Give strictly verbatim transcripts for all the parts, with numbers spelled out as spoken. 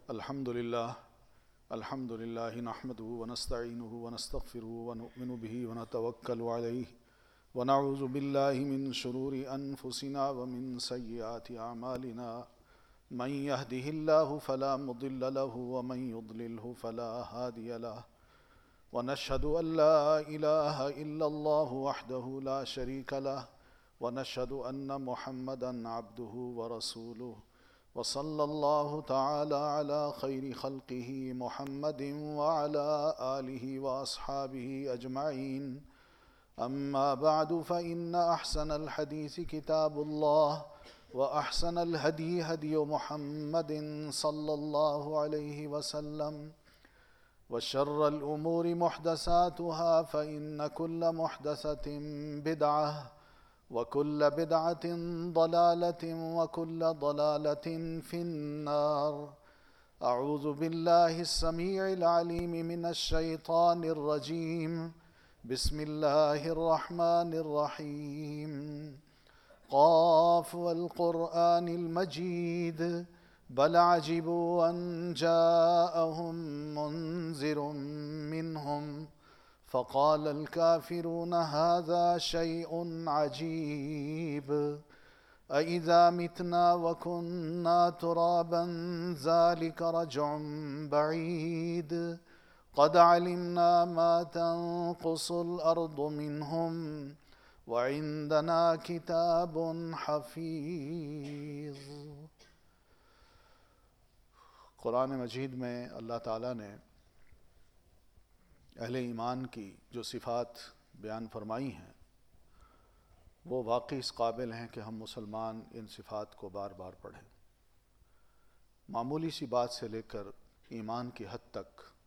الحمد لله الحمد لله نحمده ونستعينه ونستغفره ونؤمن به ونتوكل عليه ونعوذ بالله من شرور أنفسنا ومن سيئات أعمالنا من يهده الله فلا مضل له ومن يضلله فلا هادي له ونشهد أن لا إله إلا الله وحده لا شريك له ونشهد أن محمدا عبده ورسوله وصلى الله تعالى على خير خلقه محمد وعلى آله وأصحابه أجمعين أما بعد فإن أحسن الحديث كتاب الله وأحسن الهدي هدي محمد صلى الله عليه وسلم وشر الأمور محدثاتها فإن كل محدثة بدعة وكل بدعة ضلالة وكل ضلالة في النار. أعوذ بالله السميع العليم من الشيطان الرجيم. بسم الله الرحمن الرحيم. قاف والقرآن المجيد بل عجبوا أن جاءهم منذر منهم فقال الكافرون هذا شيء عجيب أإذا متنا وكنا ترابا ذلك رجع بعيد قد علمنا ما تنقص الأرض منهم وعندنا كتاب حفيظ. قرآن مجید میں اللہ تعالیٰ نے اہل ایمان کی جو صفات بیان فرمائی ہیں وہ واقعی اس قابل ہیں کہ ہم مسلمان ان صفات کو بار بار پڑھیں. معمولی سی بات سے لے کر ایمان کی حد تک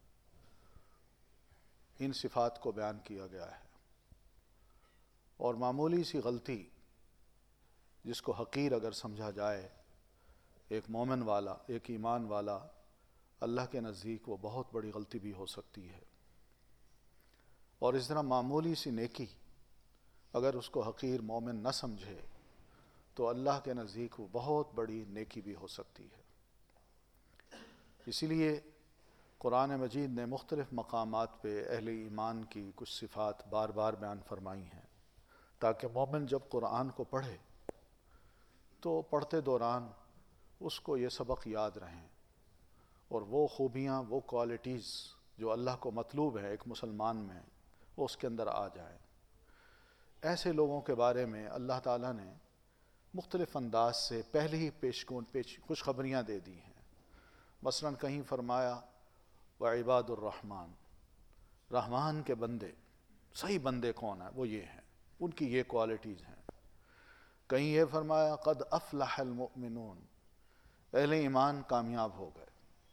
ان صفات کو بیان کیا گیا ہے، اور معمولی سی غلطی جس کو حقیر اگر سمجھا جائے ایک مومن والا، ایک ایمان والا، اللہ کے نزدیک وہ بہت بڑی غلطی بھی ہو سکتی ہے. اور اس طرح معمولی سی نیکی اگر اس کو حقیر مومن نہ سمجھے تو اللہ کے نزدیک وہ بہت بڑی نیکی بھی ہو سکتی ہے. اسی لیے قرآن مجید نے مختلف مقامات پہ اہل ایمان کی کچھ صفات بار بار بیان فرمائی ہیں تاکہ مومن جب قرآن کو پڑھے تو پڑھتے دوران اس کو یہ سبق یاد رہیں اور وہ خوبیاں، وہ کوالٹیز جو اللہ کو مطلوب ہیں ایک مسلمان میں، وہ اس کے اندر آ جائیں. ایسے لوگوں کے بارے میں اللہ تعالیٰ نے مختلف انداز سے پہلے ہی پیش پیش خوشخبریاں دے دی ہیں. مثلا کہیں فرمایا وعباد الرحمن، رحمان کے بندے، صحیح بندے کون ہیں؟ وہ یہ ہیں، ان کی یہ کوالٹیز ہیں. کہیں یہ فرمایا قد افلح المؤمنون، اہل ایمان کامیاب ہو گئے.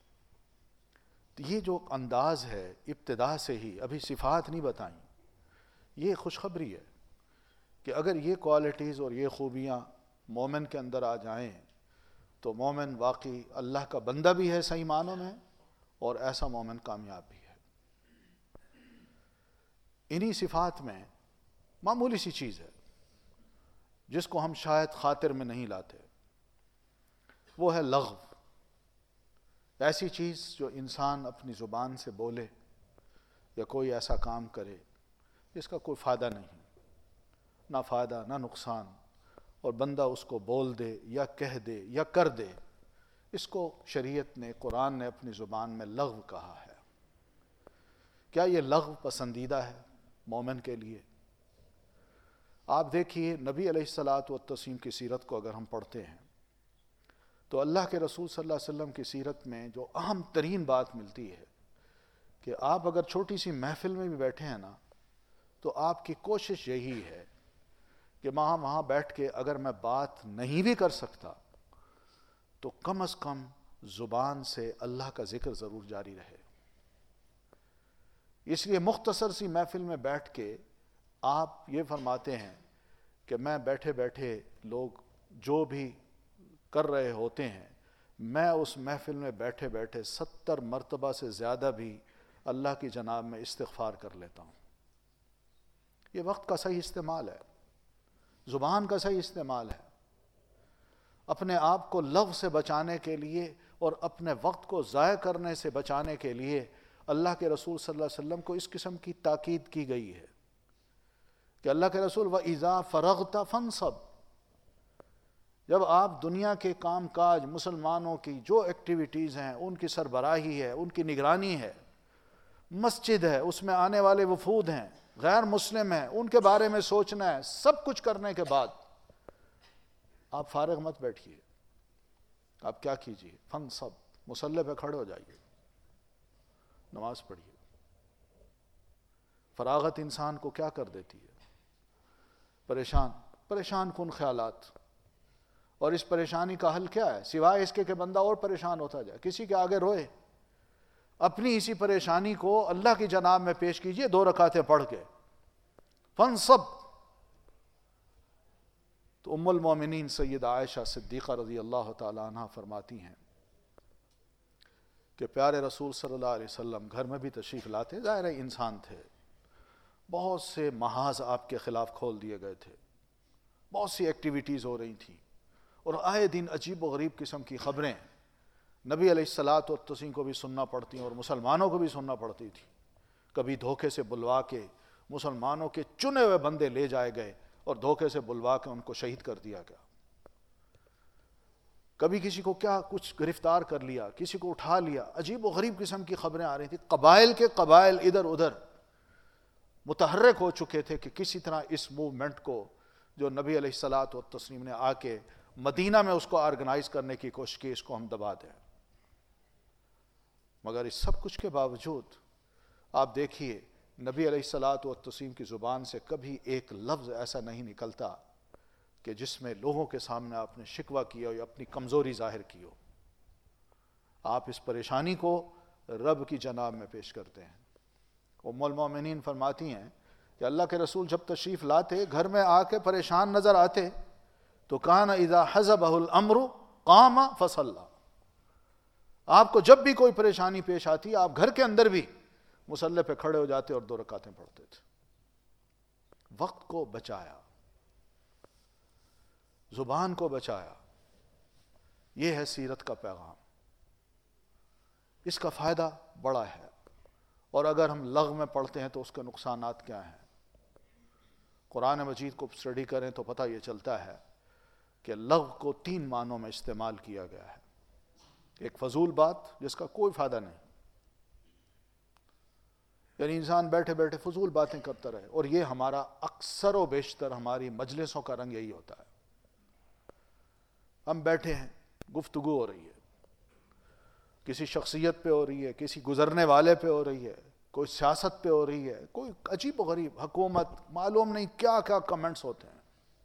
یہ جو انداز ہے ابتدا سے ہی، ابھی صفات نہیں بتائیں، یہ خوشخبری ہے کہ اگر یہ کوالٹیز اور یہ خوبیاں مومن کے اندر آ جائیں تو مومن واقعی اللہ کا بندہ بھی ہے صحیح معنوں میں، اور ایسا مومن کامیاب بھی ہے. انہی صفات میں معمولی سی چیز ہے جس کو ہم شاید خاطر میں نہیں لاتے، وہ ہے لغو. ایسی چیز جو انسان اپنی زبان سے بولے یا کوئی ایسا کام کرے جس کا کوئی فائدہ نہیں، نہ فائدہ نہ نقصان، اور بندہ اس کو بول دے یا کہہ دے یا کر دے، اس کو شریعت نے، قرآن نے اپنی زبان میں لغو کہا ہے. کیا یہ لغو پسندیدہ ہے مومن کے لیے؟ آپ دیکھیے نبی علیہ الصلاۃ والتسلیم کی سیرت کو اگر ہم پڑھتے ہیں تو اللہ کے رسول صلی اللہ علیہ وسلم کی سیرت میں جو اہم ترین بات ملتی ہے کہ آپ اگر چھوٹی سی محفل میں بھی بیٹھے ہیں نا تو آپ کی کوشش یہی ہے کہ وہاں وہاں بیٹھ کے اگر میں بات نہیں بھی کر سکتا تو کم از کم زبان سے اللہ کا ذکر ضرور جاری رہے. اس لیے مختصر سی محفل میں بیٹھ کے آپ یہ فرماتے ہیں کہ میں بیٹھے بیٹھے لوگ جو بھی کر رہے ہوتے ہیں، میں اس محفل میں بیٹھے بیٹھے ستر مرتبہ سے زیادہ بھی اللہ کی جناب میں استغفار کر لیتا ہوں. یہ وقت کا صحیح استعمال ہے، زبان کا صحیح استعمال ہے. اپنے آپ کو لغو سے بچانے کے لیے اور اپنے وقت کو ضائع کرنے سے بچانے کے لیے اللہ کے رسول صلی اللہ علیہ وسلم کو اس قسم کی تاکید کی گئی ہے کہ اللہ کے رسول وَإِذَا فَرَغْتَ فَانْصَبْ، جب آپ دنیا کے کام کاج، مسلمانوں کی جو ایکٹیویٹیز ہیں ان کی سربراہی ہے، ان کی نگرانی ہے، مسجد ہے، اس میں آنے والے وفود ہیں، غیر مسلم ہیں، ان کے بارے میں سوچنا ہے، سب کچھ کرنے کے بعد آپ فارغ مت بیٹھیے، آپ کیا کیجئے؟ فَانْصَبْ، مصلی پہ کھڑے ہو جائیے، نماز پڑھیے۔ فراغت انسان کو کیا کر دیتی ہے؟ پریشان پریشان کن خیالات، اور اس پریشانی کا حل کیا ہے سوائے اس کے کہ بندہ اور پریشان ہوتا جائے، کسی کے آگے روئے، اپنی اسی پریشانی کو اللہ کی جناب میں پیش کیجئے دو رکعتیں پڑھ کے۔ فَانْصَبْ، تو ام المومنین سیدہ عائشہ صدیقہ رضی اللہ تعالی عنہ فرماتی ہیں کہ پیارے رسول صلی اللہ علیہ وسلم گھر میں بھی تشریف لاتے، ظاہر ہے انسان تھے، بہت سے محاذ آپ کے خلاف کھول دیے گئے تھے، بہت سی ایکٹیویٹیز ہو رہی تھیں، اور آئے دن عجیب و غریب قسم کی خبریں نبی علیہ الصلاۃ والتسلیم کو بھی سننا پڑتی اور مسلمانوں کو بھی سننا پڑتی تھی۔ کبھی دھوکے سے بلوا کے مسلمانوں کے چنے ہوئے بندے لے جائے گئے اور دھوکے سے بلوا کے ان کو شہید کر دیا گیا، کبھی کسی کو کیا کچھ گرفتار کر لیا، کسی کو اٹھا لیا، عجیب و غریب قسم کی خبریں آ رہی تھیں، قبائل کے قبائل ادھر ادھر متحرک ہو چکے تھے کہ کسی طرح اس موومنٹ کو جو نبی علیہ الصلاۃ والتسلیم نے آ کے مدینہ میں اس کو آرگنائز کرنے کی کوشش کی، اس کو ہم دبا دیں۔ مگر اس سب کچھ کے باوجود آپ دیکھیے نبی علیہ الصلاۃ والتسلیم کی زبان سے کبھی ایک لفظ ایسا نہیں نکلتا کہ جس میں لوگوں کے سامنے آپ نے شکوہ کیا ہو یا اپنی کمزوری ظاہر کی ہو۔ آپ اس پریشانی کو رب کی جناب میں پیش کرتے ہیں۔ ام المومنین فرماتی ہیں کہ اللہ کے رسول جب تشریف لاتے، گھر میں آ کے پریشان نظر آتے تو کان اذا حزبہ الامر قام فصلی، آپ کو جب بھی کوئی پریشانی پیش آتی آپ گھر کے اندر بھی مصلی پہ کھڑے ہو جاتے اور دو رکعتیں پڑھتے تھے۔ وقت کو بچایا، زبان کو بچایا، یہ ہے سیرت کا پیغام، اس کا فائدہ بڑا ہے۔ اور اگر ہم لغو میں پڑھتے ہیں تو اس کے نقصانات کیا ہیں؟ قرآن مجید کو اسٹڈی کریں تو پتہ یہ چلتا ہے کہ لغو کو تین معنوں میں استعمال کیا گیا ہے۔ ایک فضول بات جس کا کوئی فائدہ نہیں، یعنی انسان بیٹھے بیٹھے فضول باتیں کرتا رہے، اور یہ ہمارا اکثر و بیشتر ہماری مجلسوں کا رنگ یہی ہوتا ہے۔ ہم بیٹھے ہیں، گفتگو ہو رہی ہے، کسی شخصیت پہ ہو رہی ہے، کسی گزرنے والے پہ ہو رہی ہے، کوئی سیاست پہ ہو رہی ہے، کوئی عجیب و غریب حکومت، معلوم نہیں کیا کیا کمنٹس ہوتے ہیں،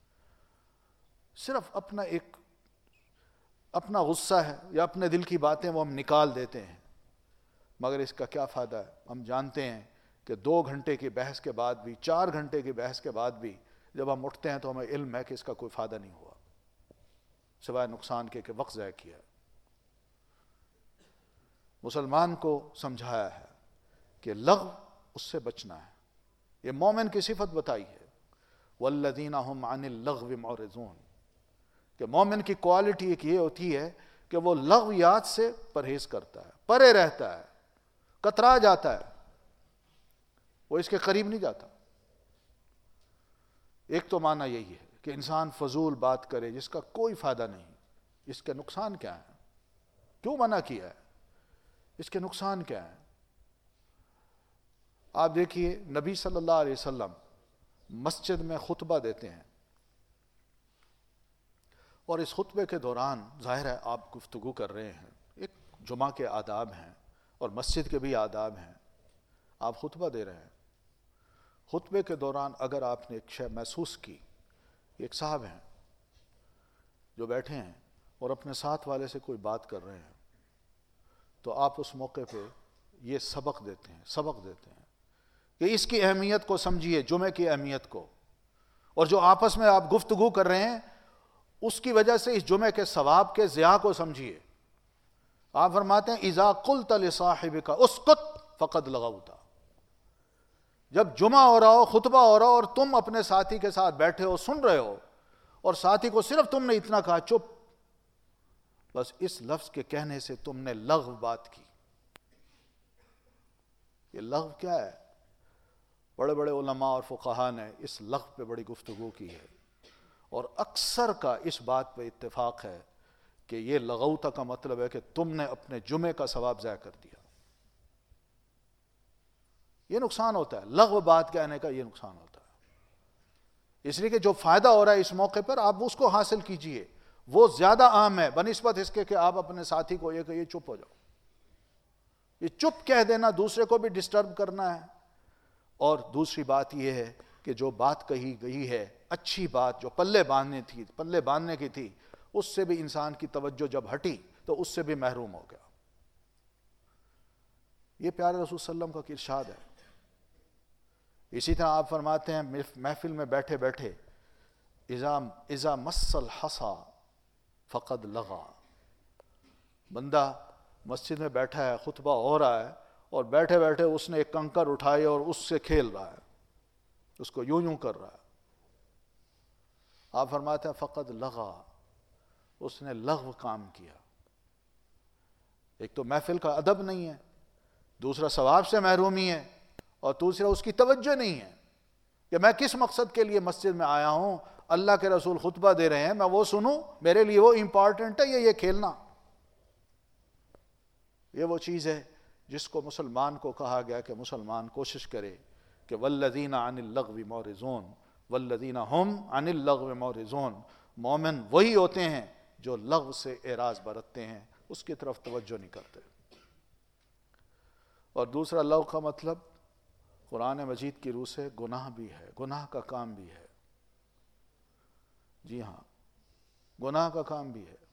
صرف اپنا ایک اپنا غصہ ہے یا اپنے دل کی باتیں وہ ہم نکال دیتے ہیں، مگر اس کا کیا فائدہ ہے؟ ہم جانتے ہیں کہ دو گھنٹے کی بحث کے بعد بھی، چار گھنٹے کی بحث کے بعد بھی جب ہم اٹھتے ہیں تو ہمیں علم ہے کہ اس کا کوئی فائدہ نہیں ہوا، سوائے نقصان کے کہ وقت ضائع کیا۔ مسلمان کو سمجھایا ہے کہ لغو اس سے بچنا ہے، یہ مومن کی صفت بتائی ہے، والذین هم عن اللغو معرضون، کہ مومن کی کوالٹی ایک یہ ہوتی ہے کہ وہ لغویات سے پرہیز کرتا ہے، پرے رہتا ہے، کترا جاتا ہے، وہ اس کے قریب نہیں جاتا۔ ایک تو معنی یہی ہے کہ انسان فضول بات کرے جس کا کوئی فائدہ نہیں، اس کے نقصان کیا ہے؟ کیوں منع کیا ہے؟ اس کے نقصان کیا ہے؟ آپ دیکھیے نبی صلی اللہ علیہ وسلم مسجد میں خطبہ دیتے ہیں، اور اس خطبے کے دوران ظاہر ہے آپ گفتگو کر رہے ہیں، ایک جمعہ کے آداب ہیں اور مسجد کے بھی آداب ہیں، آپ خطبہ دے رہے ہیں، خطبے کے دوران اگر آپ نے ایک شے محسوس کی، ایک صاحب ہیں جو بیٹھے ہیں اور اپنے ساتھ والے سے کوئی بات کر رہے ہیں، تو آپ اس موقع پہ یہ سبق دیتے ہیں سبق دیتے ہیں کہ اس کی اہمیت کو سمجھیے، جمعے کی اہمیت کو، اور جو آپس میں آپ گفتگو کر رہے ہیں اس کی وجہ سے اس جمعے کے ثواب کے ضیاع کو سمجھیے۔ آپ فرماتے ہیں اذا قلت لصاحبک اسکت فقد لغوت، جب جمعہ ہو رہا ہو، خطبہ ہو رہا ہو اور تم اپنے ساتھی کے ساتھ بیٹھے ہو، سن رہے ہو، اور ساتھی کو صرف تم نے اتنا کہا چپ، بس اس لفظ کے کہنے سے تم نے لغو بات کی. یہ لغو کیا ہے؟ بڑے بڑے علماء اور فقہا نے اس لغو پہ بڑی گفتگو کی ہے، اور اکثر کا اس بات پہ اتفاق ہے کہ یہ لغوتا کا مطلب ہے کہ تم نے اپنے جمعے کا ثواب ضائع کر دیا. یہ نقصان ہوتا ہے، لغو بات کہنے کا یہ نقصان ہوتا ہے. اس لیے کہ جو فائدہ ہو رہا ہے اس موقع پر آپ اس کو حاصل کیجئے، وہ زیادہ اہم ہے بنسبت اس کے کہ آپ اپنے ساتھی کو یہ کہ یہ چپ ہو جاؤ. یہ چپ کہہ دینا دوسرے کو بھی ڈسٹرب کرنا ہے. اور دوسری بات یہ ہے کہ جو بات کہی گئی ہے اچھی بات جو پلے باندھنے تھی پلے باندھنے کی تھی، اس سے بھی انسان کی توجہ جب ہٹی تو اس سے بھی محروم ہو گیا. یہ پیارے رسول صلی اللہ علیہ وسلم کا ارشاد ہے. اسی طرح آپ فرماتے ہیں محفل میں بیٹھے بیٹھے اذا اذا مس الحصا فقد لغا. بندہ مسجد میں بیٹھا ہے، خطبہ ہو رہا ہے، اور بیٹھے بیٹھے اس نے ایک کنکر اٹھائی اور اس سے کھیل رہا ہے، اس کو یوں یوں کر رہا ہے. آپ فرماتے ہیں فقد لغا، اس نے لغو کام کیا. ایک تو محفل کا ادب نہیں ہے، دوسرا ثواب سے محرومی ہے، اور دوسرا اس کی توجہ نہیں ہے کہ میں کس مقصد کے لیے مسجد میں آیا ہوں. اللہ کے رسول خطبہ دے رہے ہیں، میں وہ سنوں، میرے لیے وہ امپورٹنٹ ہے یا یہ کھیلنا. یہ وہ چیز ہے جس کو مسلمان کو کہا گیا کہ مسلمان کوشش کرے کہ والذین عن اللغو معرضون والذین هم عن اللغو معرضون. مومن وہی ہوتے ہیں جو لغو سے اعراض برتتے ہیں، اس کی طرف توجہ نہیں کرتے. اور دوسرا لغو کا مطلب قرآن مجید کی روح سے گناہ بھی ہے، گناہ کا کام بھی ہے. جی ہاں، گناہ کا کام بھی ہے.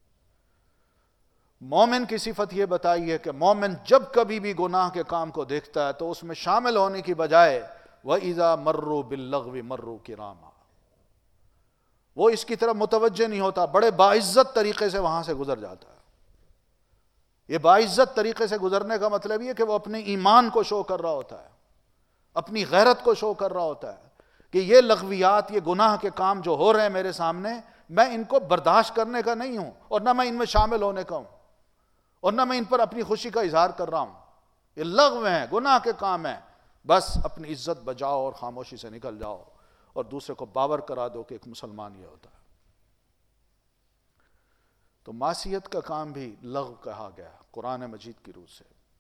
مومن کی صفت یہ بتائی ہے کہ مومن جب کبھی بھی گناہ کے کام کو دیکھتا ہے تو اس میں شامل ہونے کی بجائے وَإِذَا مَرُّوا بِاللَّغْوِ مَرُّوا كِرَامًا، وہ اس کی طرف متوجہ نہیں ہوتا، بڑے باعزت طریقے سے وہاں سے گزر جاتا ہے. یہ باعزت طریقے سے گزرنے کا مطلب یہ کہ وہ اپنے ایمان کو شو کر رہا ہوتا ہے، اپنی غیرت کو شو کر رہا ہوتا ہے کہ یہ لغویات، یہ گناہ کے کام جو ہو رہے ہیں میرے سامنے، میں ان کو برداشت کرنے کا نہیں ہوں، اور نہ میں ان میں شامل ہونے کا ہوں، اور نہ میں ان پر اپنی خوشی کا اظہار کر رہا ہوں. یہ لغو ہیں، گناہ کے کام ہیں. بس اپنی عزت بچاؤ اور خاموشی سے نکل جاؤ، اور دوسرے کو باور کرا دو کہ ایک مسلمان یہ ہوتا ہے. تو معصیت کا کام بھی لغو کہا گیا قرآن مجید کی روح سے.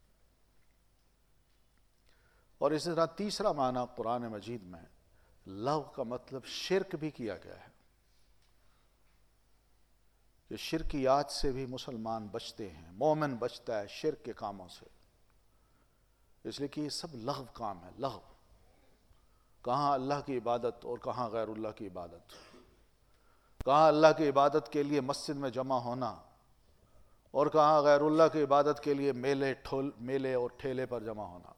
اور اسی طرح تیسرا معنی قرآن مجید میں لغو کا مطلب شرک بھی کیا گیا ہے. کہ شرکیات سے بھی مسلمان بچتے ہیں، مومن بچتا ہے شرک کے کاموں سے، اس لیے کہ یہ سب لغو کام ہے. لغو، کہاں اللہ کی عبادت اور کہاں غیر اللہ کی عبادت، کہاں اللہ کی عبادت کے لیے مسجد میں جمع ہونا اور کہاں غیر اللہ کی عبادت کے لیے میلے ٹھول میلے اور ٹھیلے پر جمع ہونا.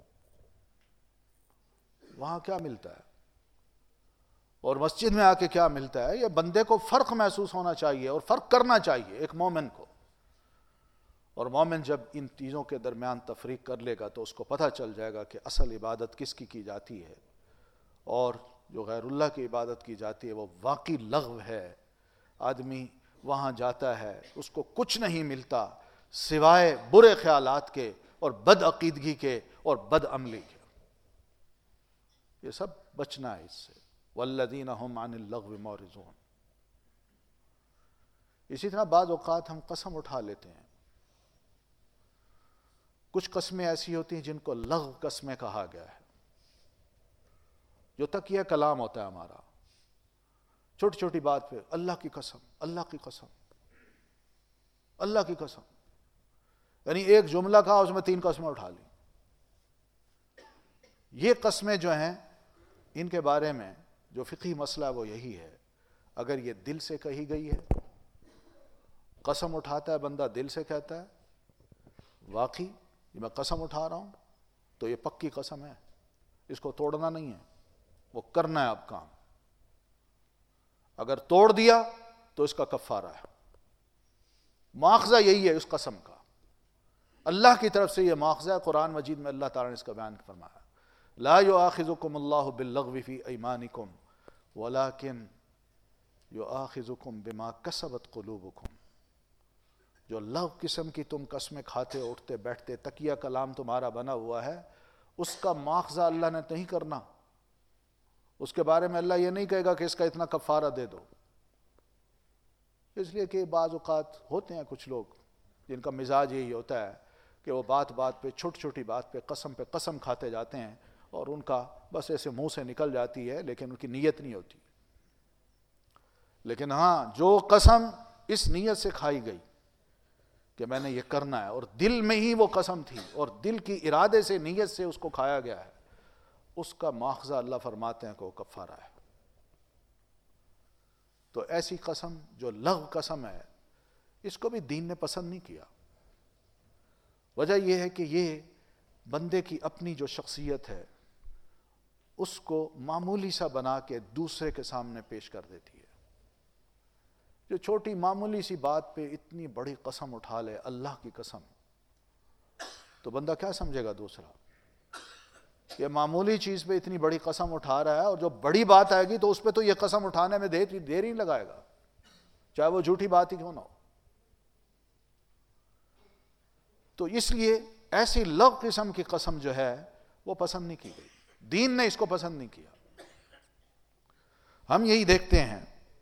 وہاں کیا ملتا ہے اور مسجد میں آ کے کیا ملتا ہے؟ یہ بندے کو فرق محسوس ہونا چاہیے اور فرق کرنا چاہیے ایک مومن کو. اور مومن جب ان چیزوں کے درمیان تفریق کر لے گا تو اس کو پتہ چل جائے گا کہ اصل عبادت کس کی کی جاتی ہے، اور جو غیر اللہ کی عبادت کی جاتی ہے وہ واقعی لغو ہے. آدمی وہاں جاتا ہے، اس کو کچھ نہیں ملتا سوائے برے خیالات کے اور بد عقیدگی کے اور بد عملی کے. یہ سب بچنا ہے اس سے. والذین هم عن اللغو معرضون. اسی طرح بعض اوقات ہم قسم اٹھا لیتے ہیں. کچھ قسمیں ایسی ہوتی ہیں جن کو لغو قسمیں کہا گیا ہے، جو تکیہ کلام ہوتا ہے ہمارا، چھوٹی چھوٹی بات پہ اللہ کی قسم، اللہ کی قسم، اللہ کی قسم، یعنی ایک جملہ کہا اس میں تین قسمیں اٹھا لی. یہ قسمیں جو ہیں ان کے بارے میں جو فقہی مسئلہ وہ یہی ہے، اگر یہ دل سے کہی گئی ہے، قسم اٹھاتا ہے بندہ دل سے کہتا ہے واقعی یہ میں قسم اٹھا رہا ہوں تو یہ پکی قسم ہے، اس کو توڑنا نہیں ہے، وہ کرنا ہے اب کام. اگر توڑ دیا تو اس کا کفارہ ہے. مواخذہ یہی ہے اس قسم کا، اللہ کی طرف سے یہ مواخذہ ہے. قرآن مجید میں اللہ تعالیٰ نے اس کا بیان فرمایا لا یؤاخذکم اللہ باللغو فی ایمانکم ولکن یؤاخذکم بما کسبت قلوبکم. جو لغو قسم کی تم قسمیں کھاتے اٹھتے بیٹھتے تکیہ کلام تمہارا بنا ہوا ہے، اس کا مواخذہ اللہ نے نہیں کرنا. اس کے بارے میں اللہ یہ نہیں کہے گا کہ اس کا اتنا کفارہ دے دو. اس لیے کہ بعض اوقات ہوتے ہیں کچھ لوگ جن کا مزاج یہی ہوتا ہے کہ وہ بات بات پہ چھوٹی چھوٹی بات پہ قسم پہ قسم کھاتے جاتے ہیں، اور ان کا بس ایسے منہ سے نکل جاتی ہے لیکن ان کی نیت نہیں ہوتی. لیکن ہاں جو قسم اس نیت سے کھائی گئی کہ میں نے یہ کرنا ہے، اور دل میں ہی وہ قسم تھی اور دل کی ارادے سے نیت سے اس کو کھایا گیا ہے، اس کا مواخذہ اللہ فرماتے ہیں کہ وہ کفارہ ہے. تو ایسی قسم جو لغو قسم ہے، اس کو بھی دین نے پسند نہیں کیا. وجہ یہ ہے کہ یہ بندے کی اپنی جو شخصیت ہے اس کو معمولی سا بنا کے دوسرے کے سامنے پیش کر دیتی ہے. جو چھوٹی معمولی سی بات پہ اتنی بڑی قسم اٹھا لے، اللہ کی قسم، تو بندہ کیا سمجھے گا دوسرا کہ معمولی چیز پہ اتنی بڑی قسم اٹھا رہا ہے، اور جو بڑی بات آئے گی تو اس پہ تو یہ قسم اٹھانے میں دیر دیر ہی لگائے گا، چاہے وہ جھوٹی بات ہی کیوں نہ ہو. تو اس لیے ایسی لغو قسم کی قسم جو ہے وہ پسند نہیں کی گئی، دین نے اس کو پسند نہیں کیا. ہم یہی دیکھتے ہیں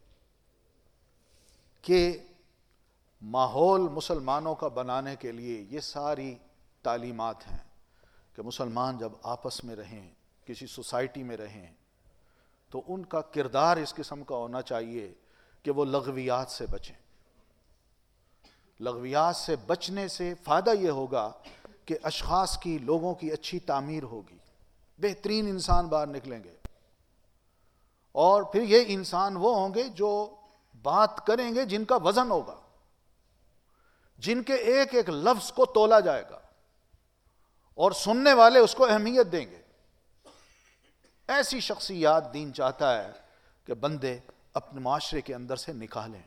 کہ ماحول مسلمانوں کا بنانے کے لیے یہ ساری تعلیمات ہیں کہ مسلمان جب آپس میں رہیں، کسی سوسائٹی میں رہیں، تو ان کا کردار اس قسم کا ہونا چاہیے کہ وہ لغویات سے بچیں. لغویات سے بچنے سے فائدہ یہ ہوگا کہ اشخاص کی، لوگوں کی اچھی تعمیر ہوگی، بہترین انسان باہر نکلیں گے، اور پھر یہ انسان وہ ہوں گے جو بات کریں گے جن کا وزن ہوگا، جن کے ایک ایک لفظ کو تولا جائے گا اور سننے والے اس کو اہمیت دیں گے. ایسی شخصیات دین چاہتا ہے کہ بندے اپنے معاشرے کے اندر سے نکالیں.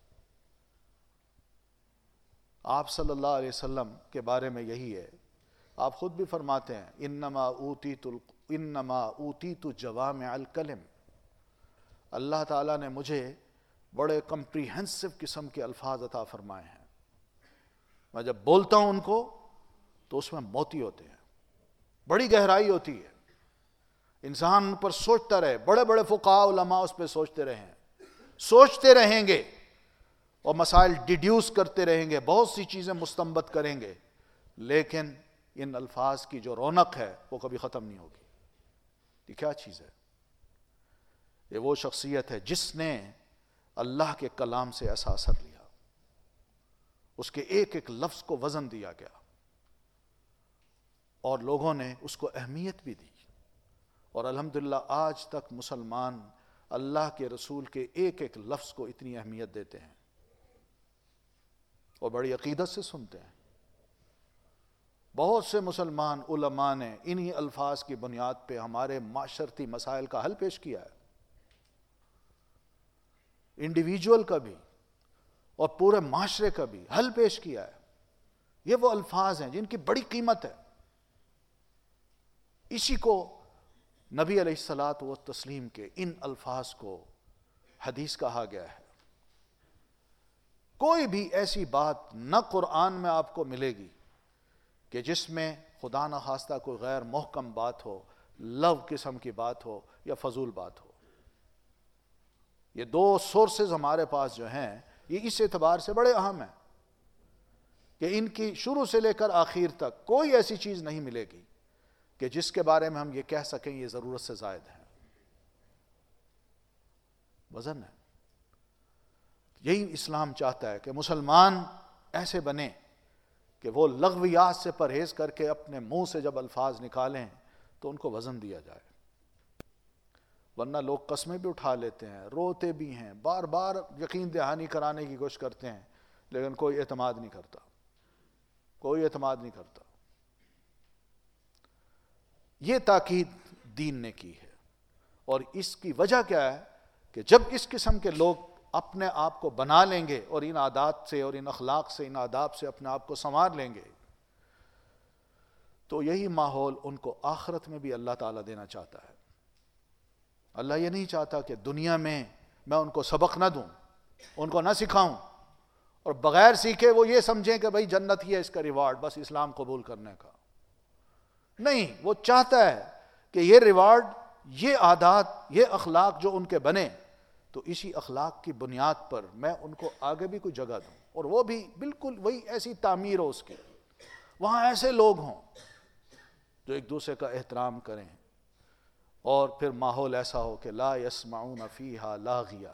آپ صلی اللہ علیہ وسلم کے بارے میں یہی ہے، آپ خود بھی فرماتے ہیں انما اوتیت انما اوتیت جوامع الکلم. اللہ تعالیٰ نے مجھے بڑے کمپریہنسو قسم کے الفاظ عطا فرمائے ہیں، میں جب بولتا ہوں ان کو تو اس میں موتی ہوتے ہیں، بڑی گہرائی ہوتی ہے، انسان ان پر سوچتا رہے. بڑے بڑے فقہاء علماء اس پہ سوچتے رہے ہیں، سوچتے رہیں گے اور مسائل ڈیڈیوس کرتے رہیں گے، بہت سی چیزیں مستنبط کریں گے، لیکن ان الفاظ کی جو رونق ہے وہ کبھی ختم نہیں ہوگی. یہ کیا چیز ہے؟ یہ وہ شخصیت ہے جس نے اللہ کے کلام سے ایسا اثر لیا، اس کے ایک ایک لفظ کو وزن دیا گیا اور لوگوں نے اس کو اہمیت بھی دی. اور الحمدللہ آج تک مسلمان اللہ کے رسول کے ایک ایک لفظ کو اتنی اہمیت دیتے ہیں اور بڑی عقیدت سے سنتے ہیں. بہت سے مسلمان علماء نے انہی الفاظ کی بنیاد پہ ہمارے معاشرتی مسائل کا حل پیش کیا ہے، انڈیویجول کا بھی اور پورے معاشرے کا بھی حل پیش کیا ہے. یہ وہ الفاظ ہیں جن کی بڑی قیمت ہے. اسی کو نبی علیہ الصلاۃ والتسلیم کے ان الفاظ کو حدیث کہا گیا ہے. کوئی بھی ایسی بات نہ قرآن میں آپ کو ملے گی کہ جس میں خدا نہ خواستہ کوئی غیر محکم بات ہو، لغو قسم کی بات ہو یا فضول بات ہو. یہ دو سورسز ہمارے پاس جو ہیں یہ اس اعتبار سے بڑے اہم ہیں کہ ان کی شروع سے لے کر آخر تک کوئی ایسی چیز نہیں ملے گی کہ جس کے بارے میں ہم یہ کہہ سکیں یہ ضرورت سے زائد ہے. وزن ہے. یہی اسلام چاہتا ہے کہ مسلمان ایسے بنے کہ وہ لغویات سے پرہیز کر کے اپنے منہ سے جب الفاظ نکالیں تو ان کو وزن دیا جائے. ورنہ لوگ قسمیں بھی اٹھا لیتے ہیں، روتے بھی ہیں، بار بار یقین دہانی کرانے کی کوشش کرتے ہیں، لیکن کوئی اعتماد نہیں کرتا، کوئی اعتماد نہیں کرتا. یہ تاکید دین نے کی ہے. اور اس کی وجہ کیا ہے کہ جب اس قسم کے لوگ اپنے آپ کو بنا لیں گے اور ان عادات سے اور ان اخلاق سے، ان آداب سے اپنے آپ کو سنوار لیں گے، تو یہی ماحول ان کو آخرت میں بھی اللہ تعالیٰ دینا چاہتا ہے. اللہ یہ نہیں چاہتا کہ دنیا میں میں ان کو سبق نہ دوں، ان کو نہ سکھاؤں، اور بغیر سیکھے وہ یہ سمجھیں کہ بھئی جنت ہی ہے اس کا ریوارڈ بس اسلام قبول کرنے کا. نہیں، وہ چاہتا ہے کہ یہ ریوارڈ، یہ عادات، یہ اخلاق جو ان کے بنے تو اسی اخلاق کی بنیاد پر میں ان کو آگے بھی کوئی جگہ دوں، اور وہ بھی بالکل وہی ایسی تعمیر ہو اس کی. وہاں ایسے لوگ ہوں جو ایک دوسرے کا احترام کریں، اور پھر ماحول ایسا ہو کہ لا یسمعون فیہا لاغیہ،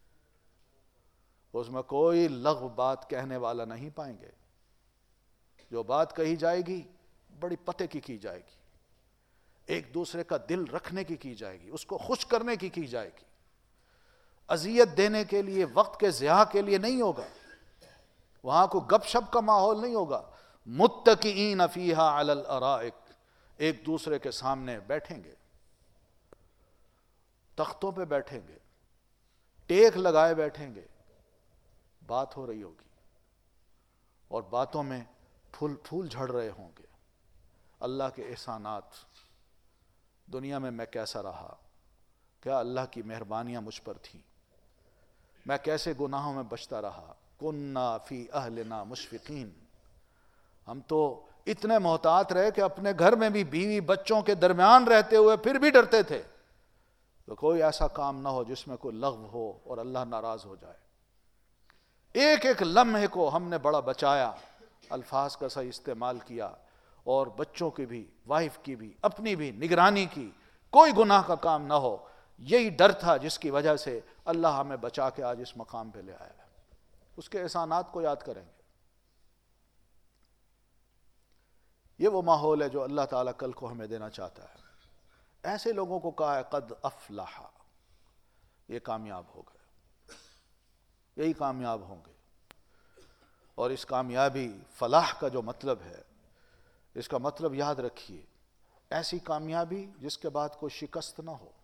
اس میں کوئی لغو بات کہنے والا نہیں پائیں گے. جو بات کہی جائے گی بڑی پتے کی کی جائے گی، ایک دوسرے کا دل رکھنے کی کی جائے گی، اس کو خوش کرنے کی کی جائے گی، اذیت دینے کے لیے، وقت کے ضیاع کے لیے نہیں ہوگا. وہاں کو گپ شپ کا ماحول نہیں ہوگا. متکئین فیہا علی الارائک، ایک دوسرے کے سامنے بیٹھیں گے، تختوں پہ بیٹھیں گے، ٹیک لگائے بیٹھیں گے، بات ہو رہی ہوگی اور باتوں میں پھول پھول جھڑ رہے ہوں گے. اللہ کے احسانات، دنیا میں میں کیسا رہا، کیا اللہ کی مہربانیاں مجھ پر تھیں، میں کیسے گناہوں میں بچتا رہا. کننا فی اہلنا مشفقین، ہم تو اتنے محتاط رہے کہ اپنے گھر میں بھی بیوی بچوں کے درمیان رہتے ہوئے پھر بھی ڈرتے تھے تو کوئی ایسا کام نہ ہو جس میں کوئی لغو ہو اور اللہ ناراض ہو جائے. ایک ایک لمحے کو ہم نے بڑا بچایا، الفاظ کا صحیح استعمال کیا، اور بچوں کی بھی، وائف کی بھی، اپنی بھی نگرانی کی، کوئی گناہ کا کام نہ ہو. یہی ڈر تھا جس کی وجہ سے اللہ ہمیں بچا کے آج اس مقام پہ لے آیا ہے. اس کے احسانات کو یاد کریں گے. یہ وہ ماحول ہے جو اللہ تعالیٰ کل کو ہمیں دینا چاہتا ہے. ایسے لوگوں کو کہا ہے قد افلح، یہ کامیاب ہو گئے، یہی کامیاب ہوں گے. اور اس کامیابی، فلاح کا جو مطلب ہے، اس کا مطلب یاد رکھیے، ایسی کامیابی جس کے بعد کوئی شکست نہ ہو،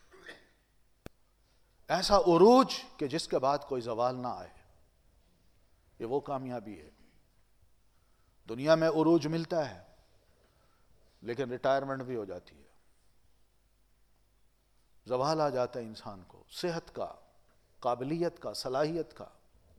ایسا عروج کہ جس کے بعد کوئی زوال نہ آئے. یہ وہ کامیابی ہے. دنیا میں عروج ملتا ہے لیکن ریٹائرمنٹ بھی ہو جاتی ہے، زوال آ جاتا ہے انسان کو، صحت کا، قابلیت کا، صلاحیت کا.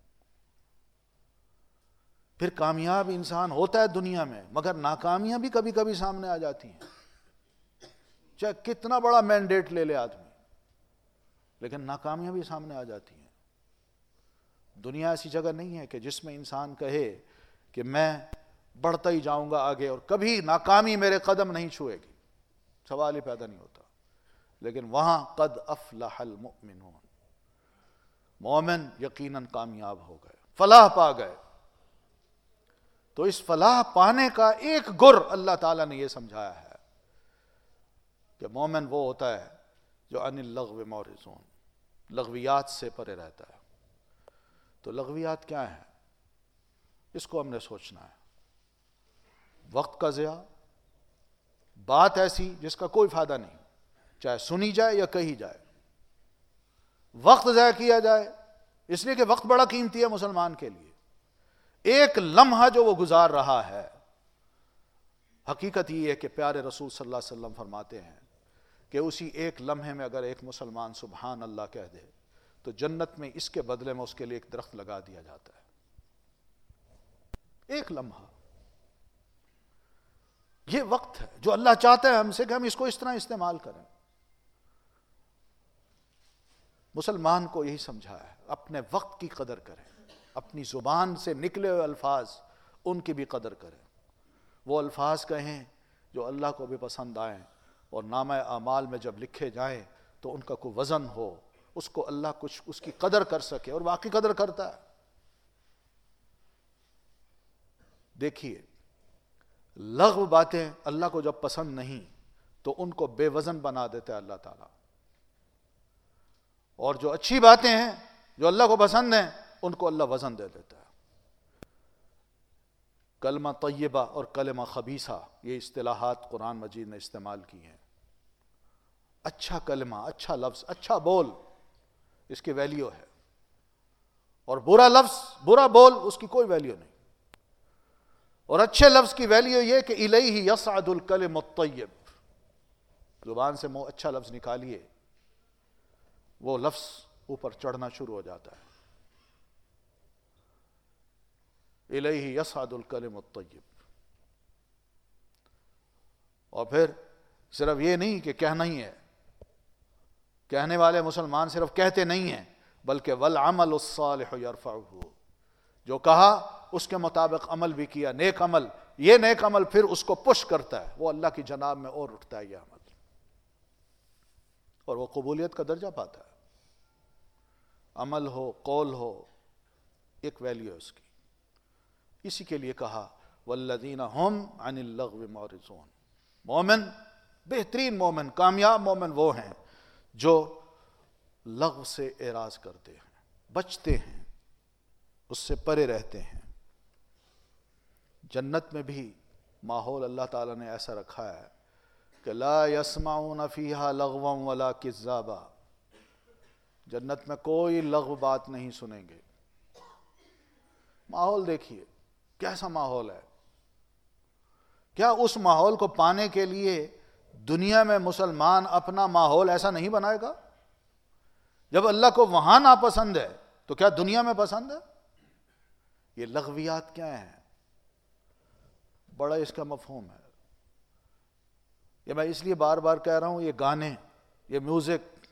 پھر کامیاب انسان ہوتا ہے دنیا میں، مگر ناکامیاں بھی کبھی کبھی سامنے آ جاتی ہیں. چاہے کتنا بڑا مینڈیٹ لے لے آدمی، لیکن ناکامیاں بھی سامنے آ جاتی ہیں. دنیا ایسی جگہ نہیں ہے کہ جس میں انسان کہے کہ میں بڑھتا ہی جاؤں گا آگے اور کبھی ناکامی میرے قدم نہیں چھوئے گی. سوال ہی پیدا نہیں ہوتا. لیکن وہاں قد افلح المؤمنون، مومن یقیناً کامیاب ہو گئے، فلاح پا گئے. تو اس فلاح پانے کا ایک گر اللہ تعالیٰ نے یہ سمجھایا ہے کہ مومن وہ ہوتا ہے جو عن اللغو معرضون، لغویات سے پرے رہتا ہے. تو لغویات کیا ہیں؟ اس کو ہم نے سوچنا ہے. وقت کا ضیاع، بات ایسی جس کا کوئی فائدہ نہیں، چاہے سنی جائے یا کہی جائے، وقت ضائع کیا جائے، اس لیے کہ وقت بڑا قیمتی ہے مسلمان کے لیے. ایک لمحہ جو وہ گزار رہا ہے، حقیقت یہ ہے کہ پیارے رسول صلی اللہ علیہ وسلم فرماتے ہیں کہ اسی ایک لمحے میں اگر ایک مسلمان سبحان اللہ کہہ دے تو جنت میں اس کے بدلے میں اس کے لیے ایک درخت لگا دیا جاتا ہے. ایک لمحہ، یہ وقت ہے جو اللہ چاہتا ہے ہم سے کہ ہم اس کو اس طرح استعمال کریں. مسلمان کو یہی سمجھا ہے، اپنے وقت کی قدر کریں، اپنی زبان سے نکلے ہوئے الفاظ ان کی بھی قدر کریں. وہ الفاظ کہیں جو اللہ کو بھی پسند آئیں، اور نامہ اعمال میں جب لکھے جائیں تو ان کا کوئی وزن ہو، اس کو اللہ کچھ اس کی قدر کر سکے، اور واقعی قدر کرتا ہے. دیکھیے، لغو باتیں اللہ کو جب پسند نہیں تو ان کو بے وزن بنا دیتا ہے اللہ تعالیٰ، اور جو اچھی باتیں ہیں جو اللہ کو پسند ہیں ان کو اللہ وزن دے دیتا ہے. کلمہ طیبہ اور کلمہ خبیثہ، یہ اصطلاحات قرآن مجید نے استعمال کی ہیں. اچھا کلمہ، اچھا لفظ، اچھا بول، اس کی ویلیو ہے، اور برا لفظ، برا بول، اس کی کوئی ویلیو نہیں. اور اچھے لفظ کی ویلیو یہ کہ الیہ یصعد الکلم الطیب، زبان سے منہ اچھا لفظ نکالیے، وہ لفظ اوپر چڑھنا شروع ہو جاتا ہے. الیہ یصعد الکلم الطیب. اور پھر صرف یہ نہیں کہ کہنا ہی ہے، کہنے والے مسلمان صرف کہتے نہیں ہیں، بلکہ والعمل الصالح یرفعہ، جو کہا اس کے مطابق عمل بھی کیا، نیک عمل، یہ نیک عمل پھر اس کو پش کرتا ہے، وہ اللہ کی جناب میں اور اٹھتا ہے یہ عمل، اور وہ قبولیت کا درجہ پاتا ہے. عمل ہو، قول ہو، ایک ویلیو ہے اس کی. اسی کے لیے کہا والذین هم عن اللغو معرضون. مومن، بہترین مومن، کامیاب مومن وہ ہیں جو لغو سے اعراض کرتے ہیں، بچتے ہیں، اس سے پرے رہتے ہیں. جنت میں بھی ماحول اللہ تعالیٰ نے ایسا رکھا ہے کہ لا یسمعون فیہا لغوا ولا کذابا. جنت میں کوئی لغو بات نہیں سنیں گے. ماحول دیکھیے کیسا ماحول ہے. کیا اس ماحول کو پانے کے لیے دنیا میں مسلمان اپنا ماحول ایسا نہیں بنائے گا؟ جب اللہ کو وہاں ناپسند ہے تو کیا دنیا میں پسند ہے؟ یہ لغویات کیا ہیں؟ بڑا اس کا مفہوم ہے. یہ میں اس لیے بار بار کہہ رہا ہوں، یہ گانے، یہ میوزک،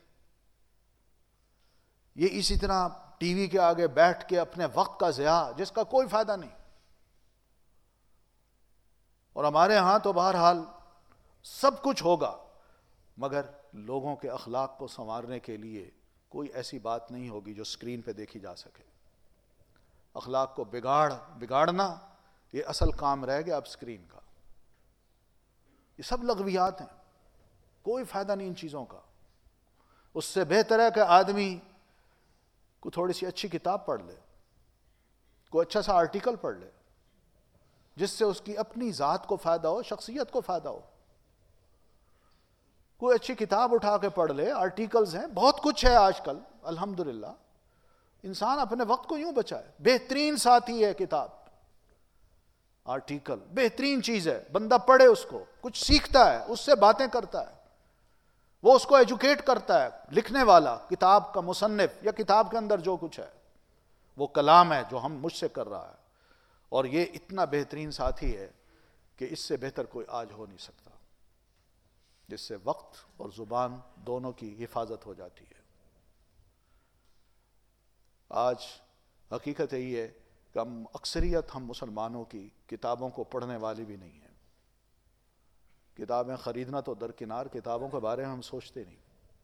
یہ اسی طرح ٹی وی کے آگے بیٹھ کے اپنے وقت کا ضیاع جس کا کوئی فائدہ نہیں. اور ہمارے ہاں تو بہرحال سب کچھ ہوگا، مگر لوگوں کے اخلاق کو سنوارنے کے لیے کوئی ایسی بات نہیں ہوگی جو اسکرین پہ دیکھی جا سکے. اخلاق کو بگاڑ بگاڑنا یہ اصل کام رہ گیا اب اسکرین کا. یہ سب لغویات ہیں، کوئی فائدہ نہیں ان چیزوں کا. اس سے بہتر ہے کہ آدمی کو تھوڑی سی اچھی کتاب پڑھ لے، کوئی اچھا سا آرٹیکل پڑھ لے جس سے اس کی اپنی ذات کو فائدہ ہو، شخصیت کو فائدہ ہو. کوئی اچھی کتاب اٹھا کے پڑھ لے. آرٹیکلز ہیں، بہت کچھ ہے آج کل الحمدللہ. انسان اپنے وقت کو یوں بچائے. بہترین ساتھی ہے کتاب، آرٹیکل بہترین چیز ہے. بندہ پڑھے اس کو، کچھ سیکھتا ہے، اس سے باتیں کرتا ہے، وہ اس کو ایجوکیٹ کرتا ہے. لکھنے والا، کتاب کا مصنف یا کتاب کے اندر جو کچھ ہے وہ کلام ہے جو ہم مجھ سے کر رہا ہے. اور یہ اتنا بہترین ساتھی ہے کہ اس سے بہتر کوئی آج ہو نہیں سکتا، جس سے وقت اور زبان دونوں کی حفاظت ہو جاتی ہے. آج حقیقت یہی ہے کہ ہم اکثریت ہم مسلمانوں کی کتابوں کو پڑھنے والی بھی نہیں ہیں. کتابیں خریدنا تو درکنار، کتابوں کے بارے میں ہم سوچتے نہیں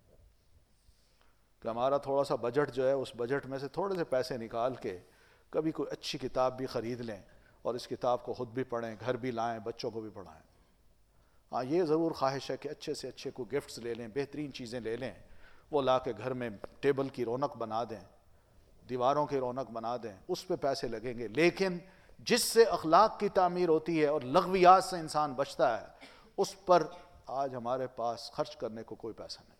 کہ ہمارا تھوڑا سا بجٹ جو ہے، اس بجٹ میں سے تھوڑے سے پیسے نکال کے کبھی کوئی اچھی کتاب بھی خرید لیں اور اس کتاب کو خود بھی پڑھیں، گھر بھی لائیں، بچوں کو بھی پڑھائیں. ہاں یہ ضرور خواہش ہے کہ اچھے سے اچھے کو گفٹس لے لیں، بہترین چیزیں لے لیں، وہ لا کے گھر میں ٹیبل کی رونق بنا دیں، دیواروں کی رونق بنا دیں، اس پہ پیسے لگیں گے. لیکن جس سے اخلاق کی تعمیر ہوتی ہے اور لغویات سے انسان بچتا ہے، اس پر آج ہمارے پاس خرچ کرنے کو کوئی پیسہ نہیں.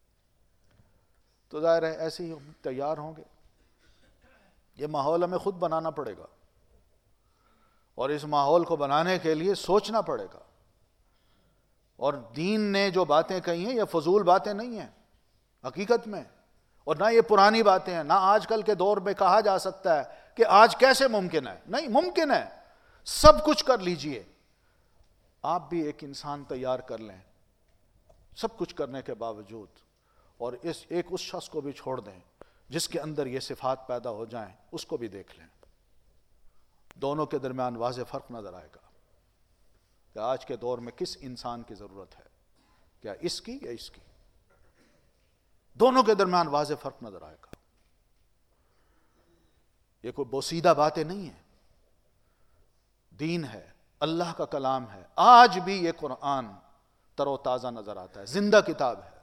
تو ظاہر ہے ایسے ہی ہم تیار ہوں گے. یہ ماحول ہمیں خود بنانا پڑے گا، اور اس ماحول کو بنانے کے لیے سوچنا پڑے گا. اور دین نے جو باتیں کہی ہیں یہ فضول باتیں نہیں ہیں حقیقت میں، اور نہ یہ پرانی باتیں ہیں. نہ آج کل کے دور میں کہا جا سکتا ہے کہ آج کیسے ممکن ہے. نہیں، ممکن ہے، سب کچھ کر لیجئے. آپ بھی ایک انسان تیار کر لیں سب کچھ کرنے کے باوجود، اور اس ایک اس شخص کو بھی چھوڑ دیں جس کے اندر یہ صفات پیدا ہو جائیں، اس کو بھی دیکھ لیں. دونوں کے درمیان واضح فرق نظر آئے گا کہ آج کے دور میں کس انسان کی ضرورت ہے، کیا اس کی یا اس کی. دونوں کے درمیان واضح فرق نظر آئے گا. یہ کوئی بوسیدہ باتیں نہیں ہیں، دین ہے، اللہ کا کلام ہے. آج بھی یہ قرآن تر و تازہ نظر آتا ہے، زندہ کتاب ہے.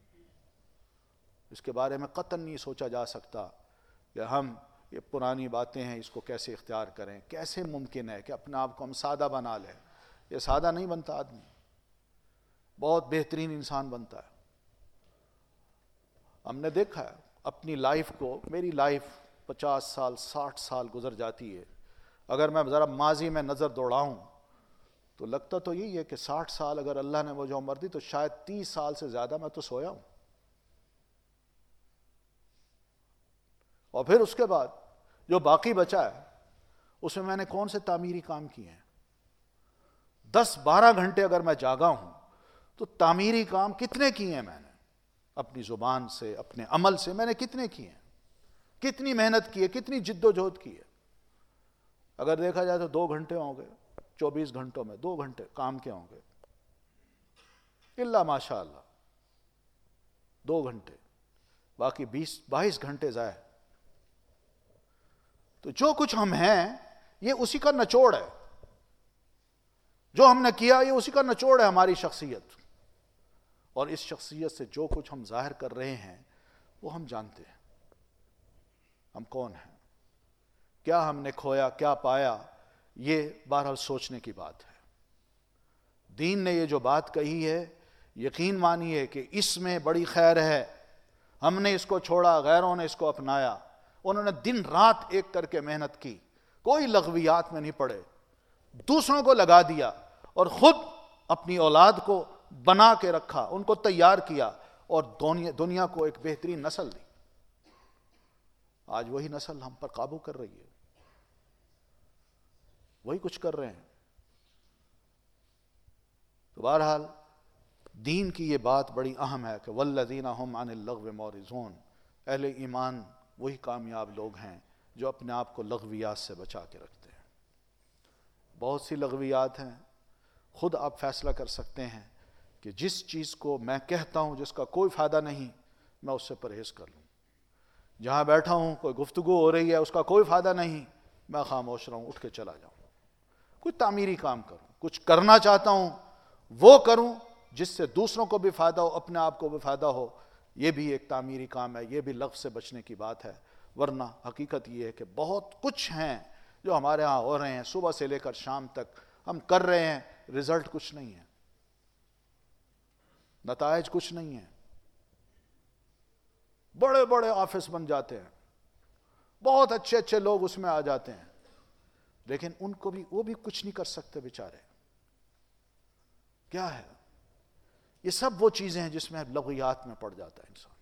اس کے بارے میں قطعاً نہیں سوچا جا سکتا کہ ہم یہ پرانی باتیں ہیں اس کو کیسے اختیار کریں. کیسے ممکن ہے کہ اپنے آپ کو ہم سادہ بنا لیں؟ یہ سادہ نہیں بنتا آدمی، بہت بہترین انسان بنتا ہے. ہم نے دیکھا ہے اپنی لائف کو، میری لائف پچاس سال ساٹھ سال گزر جاتی ہے. اگر میں ذرا ماضی میں نظر دوڑاؤں تو لگتا تو یہی ہے کہ ساٹھ سال اگر اللہ نے مجھے عمر دی تو شاید تیس سال سے زیادہ میں تو سویا ہوں. اور پھر اس کے بعد جو باقی بچا ہے اس میں میں نے کون سے تعمیری کام کیے ہیں؟ دس بارہ گھنٹے اگر میں جاگا ہوں تو تعمیری کام کتنے کیے ہیں میں نے؟ اپنی زبان سے، اپنے عمل سے میں نے کتنے کیے ہیں؟ کتنی محنت کی ہے، کتنی جد و جہد کی ہے؟ اگر دیکھا جائے تو دو گھنٹے ہوں گے چوبیس گھنٹوں میں، دو گھنٹے کام کے ہوں گے، الا ماشاء اللہ دو گھنٹے، باقی بیس بائیس گھنٹے ضائع۔ تو جو کچھ ہم ہیں یہ اسی کا نچوڑ ہے، جو ہم نے کیا یہ اسی کا نچوڑ ہے، ہماری شخصیت۔ اور اس شخصیت سے جو کچھ ہم ظاہر کر رہے ہیں وہ ہم جانتے ہیں ہم کون ہیں، کیا ہم نے کھویا، کیا پایا، یہ بہرحال سوچنے کی بات ہے۔ دین نے یہ جو بات کہی ہے یقین مانیے کہ اس میں بڑی خیر ہے۔ ہم نے اس کو چھوڑا، غیروں نے اس کو اپنایا، انہوں نے دن رات ایک کر کے محنت کی، کوئی لغویات میں نہیں پڑے، دوسروں کو لگا دیا اور خود اپنی اولاد کو بنا کے رکھا، ان کو تیار کیا اور دنیا کو ایک بہترین نسل دی۔ آج وہی نسل ہم پر قابو کر رہی ہے، وہی کچھ کر رہے ہیں۔ تو بہرحال دین کی یہ بات بڑی اہم ہے کہ والذین هم عن اللغو معرضون، اہل ایمان وہی کامیاب لوگ ہیں جو اپنے آپ کو لغویات سے بچا کے رکھتے ہیں۔ بہت سی لغویات ہیں، خود آپ فیصلہ کر سکتے ہیں کہ جس چیز کو میں کہتا ہوں جس کا کوئی فائدہ نہیں میں اس سے پرہیز کر لوں۔ جہاں بیٹھا ہوں کوئی گفتگو ہو رہی ہے اس کا کوئی فائدہ نہیں میں خاموش رہوں، اٹھ کے چلا جاؤں، کوئی تعمیری کام کروں، کچھ کرنا چاہتا ہوں وہ کروں جس سے دوسروں کو بھی فائدہ ہو، اپنے آپ کو بھی فائدہ ہو، یہ بھی ایک تعمیری کام ہے، یہ بھی لغو سے بچنے کی بات ہے۔ ورنہ حقیقت یہ ہے کہ بہت کچھ ہیں جو ہمارے ہاں ہو رہے ہیں، صبح سے لے کر شام تک ہم کر رہے ہیں، رزلٹ کچھ نہیں ہے، نتائج کچھ نہیں ہے۔ بڑے بڑے آفس بن جاتے ہیں، بہت اچھے اچھے لوگ اس میں آ جاتے ہیں، لیکن ان کو بھی وہ بھی کچھ نہیں کر سکتے بیچارے۔ کیا ہے؟ یہ سب وہ چیزیں ہیں جس میں لغویات میں پڑ جاتا ہے انسان۔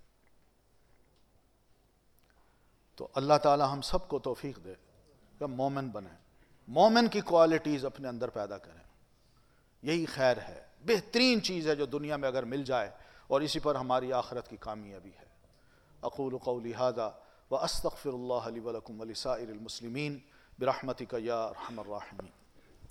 تو اللہ تعالی ہم سب کو توفیق دے کہ مومن بنیں، مومن کی کوالٹیز اپنے اندر پیدا کریں، یہی خیر ہے، بہترین چیز ہے جو دنیا میں اگر مل جائے، اور اسی پر ہماری آخرت کی کامیابی ہے۔ اقول قولی ھذا واستغفر اللہ لی ولکم ولسائر المسلمین برحمتک یا ارحم الراحمین۔